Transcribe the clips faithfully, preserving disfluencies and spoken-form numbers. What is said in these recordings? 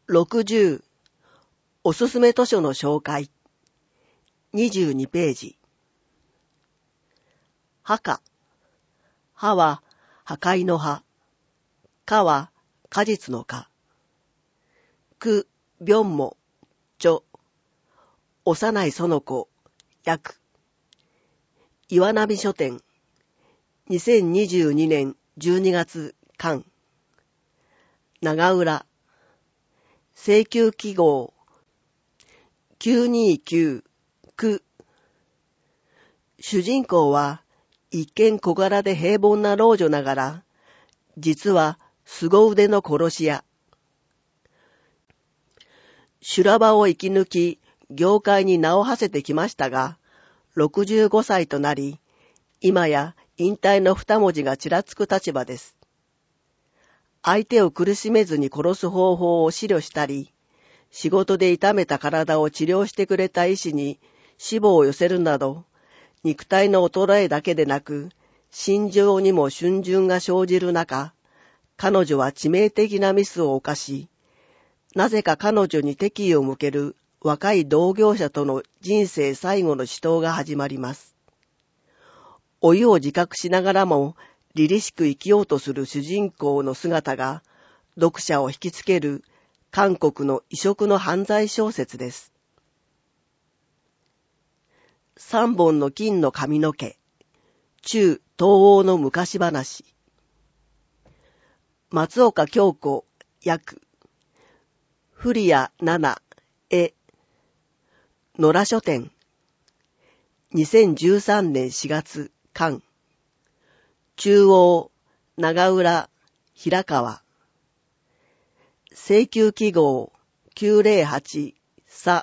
ろくじゅうおすすめ図書の紹介にじゅうにページ。破果。破は破壊の破。果は果実の果。句、病も、著。幼い園子、訳。岩波書店。にせんにじゅうにねんじゅうにがつ刊。長浦。請求記号。きゅうにきゅう、句。主人公は一見小柄で平凡な老女ながら、実は凄腕の殺し屋。修羅場を生き抜き、業界に名を馳せてきましたが、ろくじゅうごさいとなり、今や引退の二文字がちらつく立場です。相手を苦しめずに殺す方法を指導したり、仕事で痛めた体を治療してくれた医師に死亡を寄せるなど、肉体の衰えだけでなく、心情にも逡巡が生じる中、彼女は致命的なミスを犯し、なぜか彼女に敵意を向ける若い同業者との人生最後の死闘が始まります。老いを自覚しながらも、凛々しく生きようとする主人公の姿が、読者を引きつける韓国の異色の犯罪小説です。三本の金の髪の毛。中東欧の昔話。松岡京子、訳。古谷奈々、絵。野良書店。にせんじゅうさんねんしがつ、刊。中央、長浦、平川。請求記号、きゅうぜろはち、さ。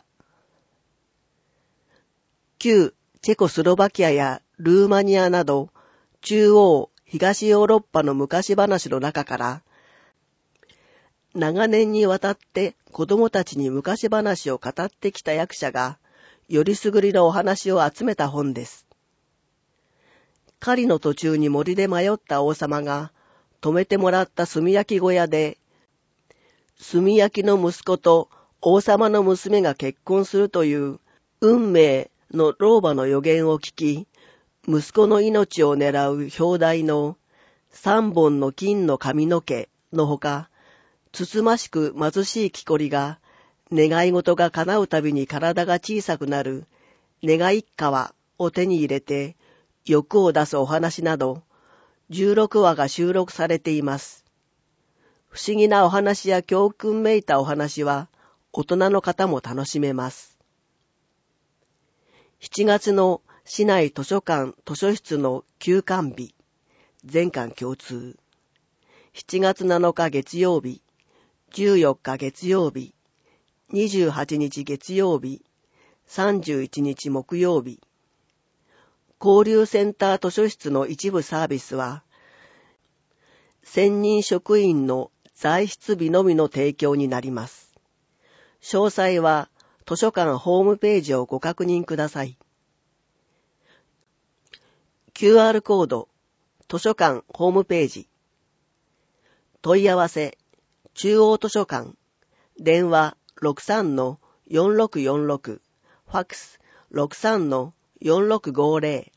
旧チェコスロバキアやルーマニアなど、中央、東ヨーロッパの昔話の中から、長年にわたって子供たちに昔話を語ってきた役者が、よりすぐりのお話を集めた本です。狩りの途中に森で迷った王様が、泊めてもらった炭焼き小屋で、炭焼きの息子と王様の娘が結婚するという運命の老婆の予言を聞き、息子の命を狙う表題の三本の金の髪の毛のほか、つつましく貧しい木こりが、願い事が叶うたびに体が小さくなる願いっ川を手に入れて欲を出すお話など、じゅうろくわが収録されています。不思議なお話や教訓めいたお話は、大人の方も楽しめます。しちがつの市内図書館図書室の休館日、全館共通。しちがつなのか月曜日、じゅうよっか月曜日、にじゅうはちにち月曜日、さんじゅういちにち木曜日。交流センター図書室の一部サービスは、専任職員の在室日のみの提供になります。詳細は図書館ホームページをご確認ください。キューアール コード、図書館ホームページ。問い合わせ、中央図書館、電話 ろくさんのよんろくよんろく、ファックス ろくさんのよんろくごぜろ。